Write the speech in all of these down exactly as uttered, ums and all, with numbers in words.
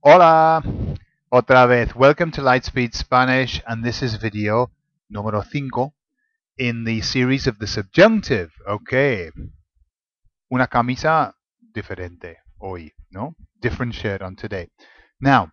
Hola, otra vez. Welcome to Lightspeed Spanish, and this is video número cinco in the series of the subjunctive. Okay, una camisa diferente hoy, no? Different shirt on today. Now,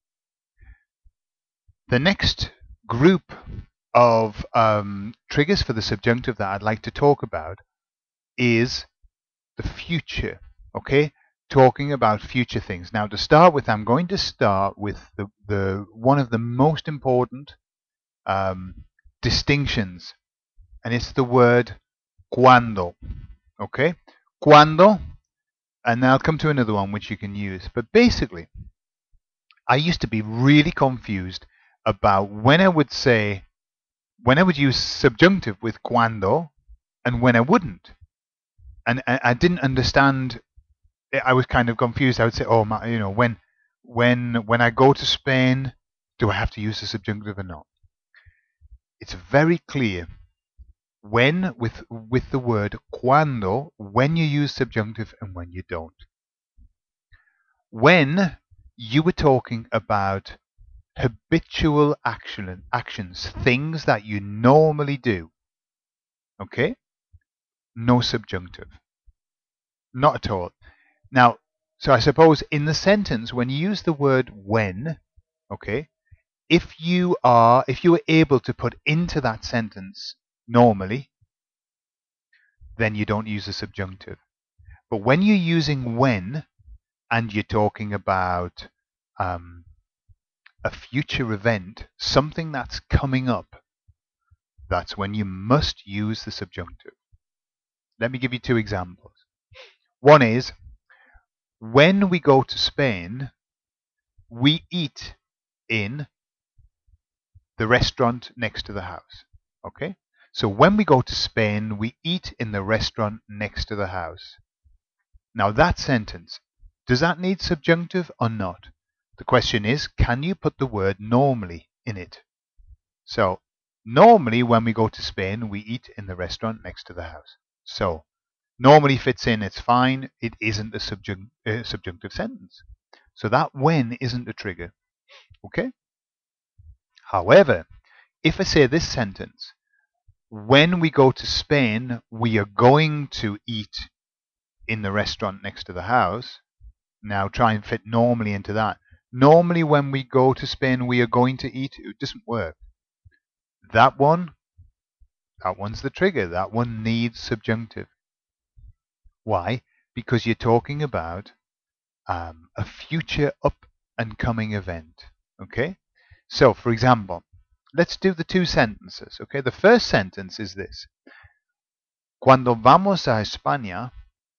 the next group of um, triggers for the subjunctive that I'd like to talk about is the future. Okay, talking about future things. Now, to start with, I'm going to start with the, the one of the most important um, distinctions, and it's the word cuando. Okay, cuando, and then I'll come to another one which you can use. But basically, I used to be really confused about when I would say, when I would use subjunctive with cuando, and when I wouldn't, and I, I didn't understand. I was kind of confused. I would say, "Oh, my, you know, when, when, when I go to Spain, do I have to use the subjunctive or not?" It's very clear when with with the word cuando, when you use subjunctive and when you don't. When you were talking about habitual action actions, things that you normally do, okay? No subjunctive, not at all. Now, so I suppose in the sentence when you use the word when, okay, if you are if you are able to put into that sentence normally, then you don't use a subjunctive. But when you're using when and you're talking about um, a future event, something that's coming up, that's when you must use the subjunctive. Let me give you two examples. One is, when we go to Spain, we eat in the restaurant next to the house. Okay? So when we go to Spain, we eat in the restaurant next to the house. Now that sentence, does that need subjunctive or not? The question is, can you put the word normally in it? So, normally when we go to Spain, we eat in the restaurant next to the house. So, normally fits in, it's fine. It isn't a subjunct, uh, subjunctive sentence. So that when isn't a trigger. Okay? However, if I say this sentence, when we go to Spain, we are going to eat in the restaurant next to the house. Now try and fit normally into that. Normally when we go to Spain, we are going to eat. It doesn't work. That one, that one's the trigger. That one needs subjunctive. Why? Because you're talking about um, a future up and coming event. Okay? So, for example, let's do the two sentences. Okay? The first sentence is this. Cuando vamos a España,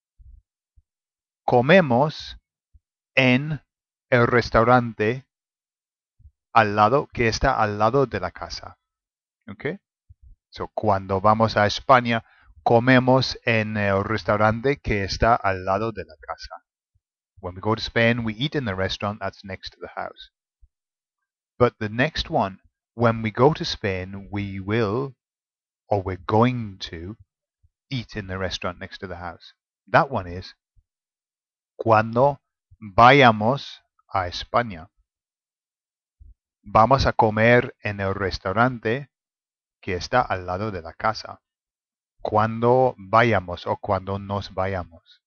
comemos en el restaurante al lado, que está al lado de la casa. Okay? So, cuando vamos a España, comemos en el restaurante que está al lado de la casa. When we go to Spain, we eat in the restaurant that's next to the house. But the next one, when we go to Spain, we will, or we're going to, eat in the restaurant next to the house. That one is cuando vayamos a España. Vamos a comer en el restaurante que está al lado de la casa. Cuando vayamos o cuando nos vayamos.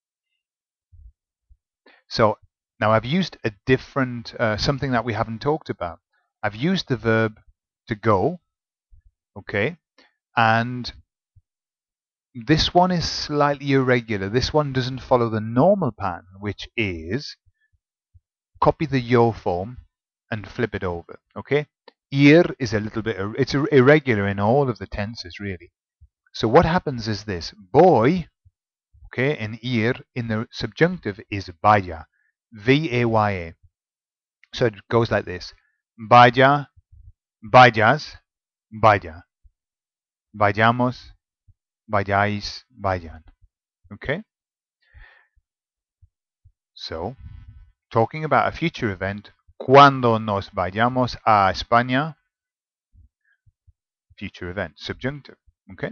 So now I've used a different, uh, something that we haven't talked about. I've used the verb to go, okay, and this one is slightly irregular. This one doesn't follow the normal pattern, which is copy the yo form and flip it over, okay? Ir is a little bit, it's irregular in all of the tenses, really. So what happens is this. Boy, okay, in ir, in the subjunctive is vaya, V A Y A. So it goes like this. Vaya, vayas, vaya. Vayamos, vayáis, vayan. Okay? So, talking about a future event, cuando nos vayamos a España, future event, subjunctive. Okay?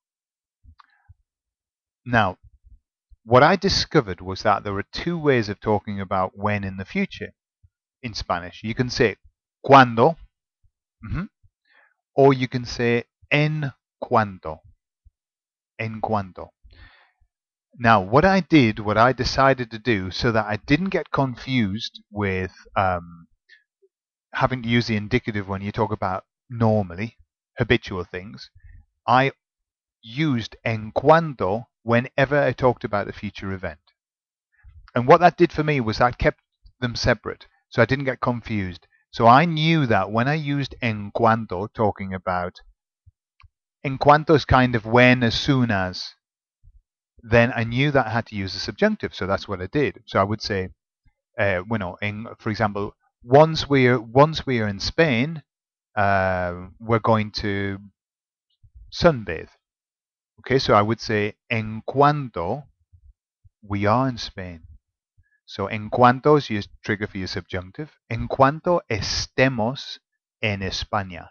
Now, what I discovered was that there are two ways of talking about when in the future. in Spanish. You can say cuando, mm-hmm, or you can say en cuanto. En cuanto. Now, what I did, what I decided to do, so that I didn't get confused with um, having to use the indicative when you talk about normally, habitual things, I used en cuanto whenever I talked about a future event. And what that did for me was that kept them separate, so I didn't get confused. So I knew that when I used en cuanto, talking about, en cuanto is kind of when, as soon as, then I knew that I had to use the subjunctive, so that's what I did. So I would say, uh, you know, in, for example, once we're once we are in Spain, uh, we're going to sunbathe. Okay, so I would say en cuanto we are in Spain. So en cuanto is your trigger for your subjunctive. En cuanto estemos en España.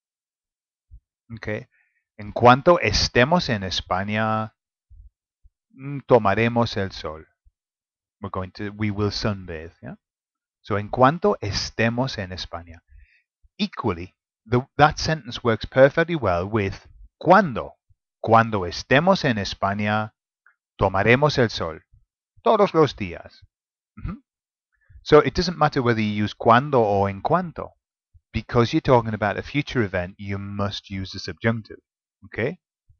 Okay, en cuanto estemos en España, tomaremos el sol. We're going to, we will sunbathe. Yeah. So en cuanto estemos en España. Equally, the, that sentence works perfectly well with cuando. Cuando estemos en España, tomaremos el sol. Todos los días. Mm-hmm. So it doesn't matter whether you use cuando or en cuanto. Because you're talking about a future event, you must use the subjunctive. Okay?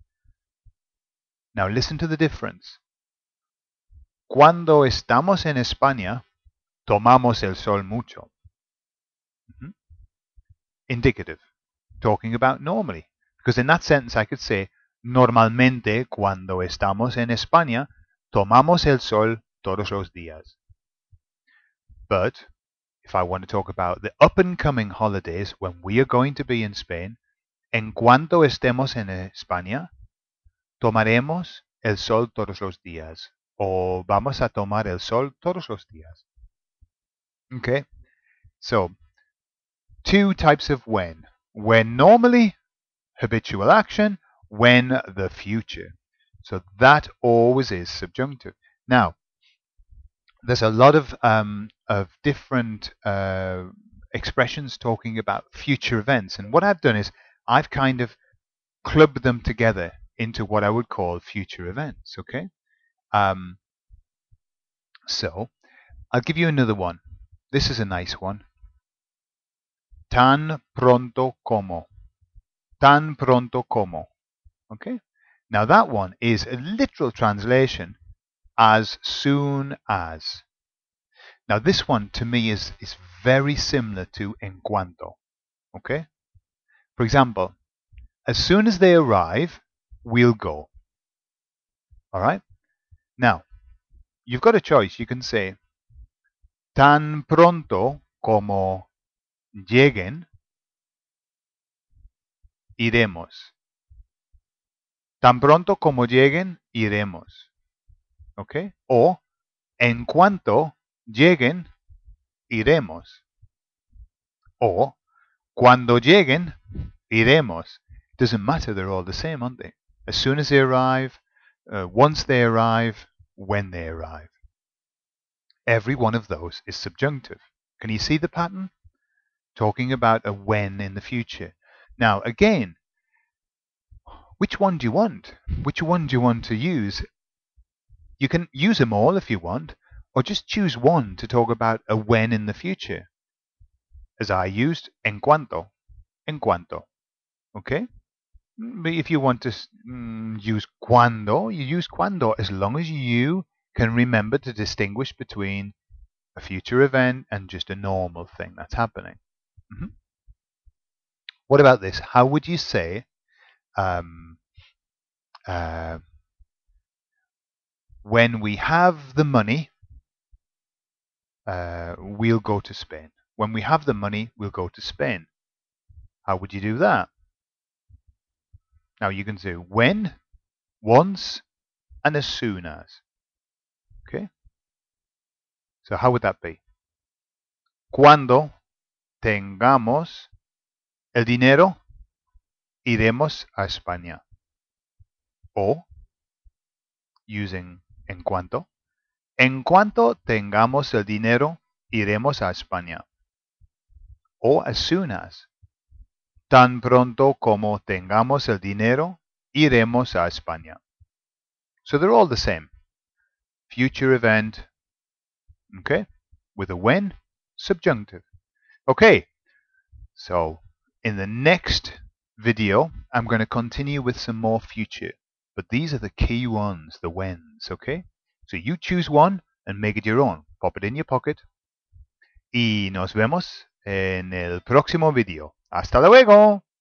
Now listen to the difference. Cuando estamos en España, tomamos el sol mucho. Mm-hmm. Indicative. Talking about normally. Because in that sentence I could say, normalmente cuando estamos en España, tomamos el sol todos los días. But if I want to talk about the up and coming holidays when we are going to be in Spain, en cuanto estemos en España, tomaremos el sol todos los días. O vamos a tomar el sol todos los días. Okay? So, two types of when. When normally, habitual action. When the future. So that always is subjunctive. Now, there's a lot of um, of different uh, expressions talking about future events, and what I've done is I've kind of clubbed them together into what I would call future events. Okay, um, so I'll give you another one. This is a nice one. Tan pronto como. Tan pronto como. Okay, now that one is a literal translation. As soon as. Now this one to me is, is very similar to en cuanto. Okay? For example, as soon as they arrive, we'll go. Alright? Now, you've got a choice. You can say tan pronto como lleguen, iremos. Tan pronto como lleguen, iremos. Okay? O en cuanto lleguen, iremos. O cuando lleguen, iremos. Doesn't matter, they're all the same, aren't they? As soon as they arrive, uh, once they arrive, when they arrive. Every one of those is subjunctive. Can you see the pattern? Talking about a when in the future. Now, again, which one do you want? Which one do you want to use? You can use them all if you want, or just choose one to talk about a when in the future. As I used, en cuanto. En cuanto. Okay? But if you want to mm, use cuando, you use cuando as long as you can remember to distinguish between a future event and just a normal thing that's happening. Mm-hmm. What about this? How would you say um, uh, when we have the money, uh, we'll go to Spain? When we have the money, we'll go to Spain. How would you do that? Now you can say when, once, and as soon as. Okay? So how would that be? Cuando tengamos el dinero, iremos a España. O, using en cuanto, en cuanto tengamos el dinero, iremos a España. or as soon as. Tan pronto como tengamos el dinero, iremos a España. So they're all the same. Future event, okay, with a when, subjunctive. Okay, so in the next video, I'm going to continue with some more future. But these are the key ones, the whens, okay? So you choose one and make it your own. Pop it in your pocket. Y nos vemos en el próximo video. ¡Hasta luego!